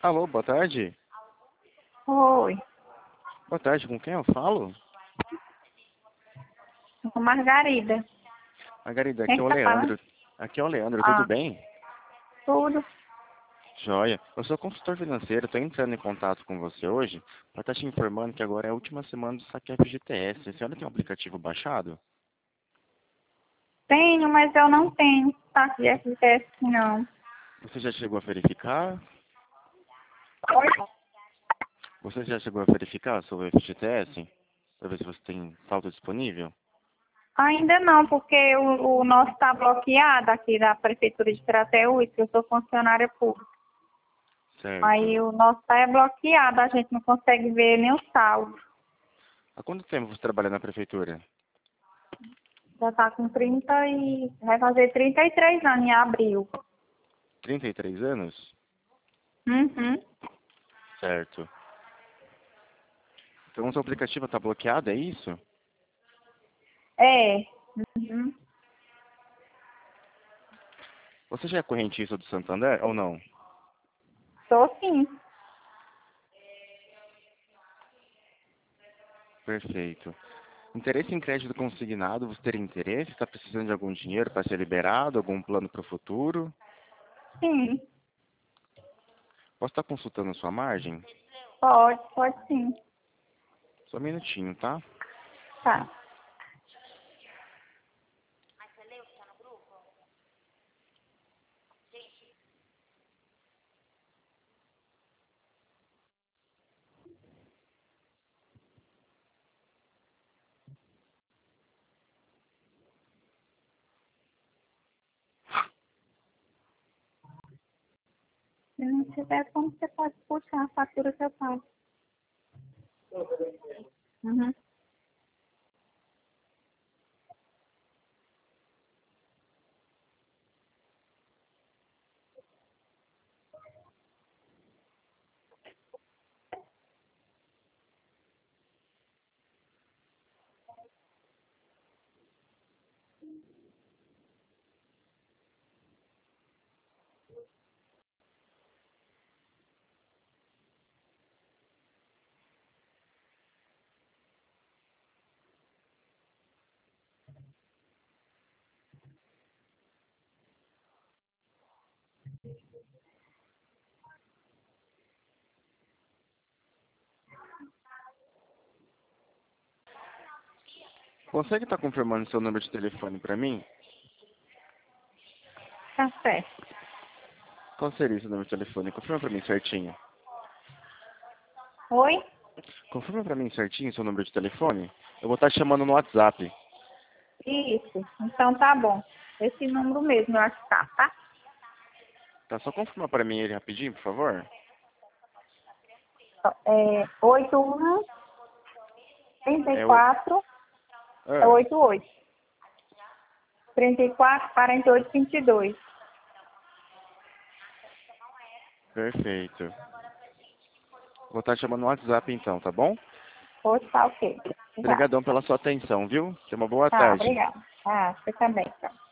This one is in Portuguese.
Alô, boa tarde. Oi, Boa tarde, com quem eu falo? com Margarida. Margarida, Quem aqui é o que tá falando? Leandro. Aqui é o Leandro, tudo Ah, bem? tudo. Joia. Eu sou consultor financeiro, estou entrando em contato com você hoje para estar te informando que agora é a última semana do saque FGTS. A senhora tem um aplicativo baixado? Tenho, mas eu não tenho saco de FGTS, não. Você já chegou a verificar? Oi? Você já chegou a verificar sobre o FGTS? Para ver se você tem saldo disponível? Ainda não, porque o nosso está bloqueado aqui da Prefeitura de Crateús, que eu sou funcionária pública. Certo. Aí o nosso está bloqueado, a gente não consegue ver nem o saldo. Há quanto tempo você trabalha na prefeitura? Já está com 30 e... vai fazer 33 anos em abril. 33 anos? Uhum. Certo. Então o seu aplicativo está bloqueado, é isso? É. Uhum. Você já é correntista do Santander ou não? Tô sim. Perfeito. Interesse em crédito consignado, você teria interesse? Está precisando de algum dinheiro para ser liberado, algum plano para o futuro? Sim. Posso estar consultando a sua margem? Pode sim. Só um minutinho, tá? Tá. Se não tiver como, você pode puxar a fatura que eu pago. Uhum. Consegue estar confirmando seu número de telefone para mim? Tá certo. Qual seria seu número de telefone? Confirma para mim certinho. Oi? Confirma para mim certinho seu número de telefone. Eu vou estar te chamando no WhatsApp. Isso. Então tá bom. Esse número mesmo, eu acho que tá? Tá, só confirma para mim ele rapidinho, por favor. É 81 É o... 34 é Ah, 88. 34 48 22. perfeito. Vou estar te chamando no WhatsApp então, tá bom? Hoje tá ok. Obrigada. Obrigadão pela sua atenção, viu? Tenha uma boa Tá, tarde. obrigada. Ah, você também. Tá.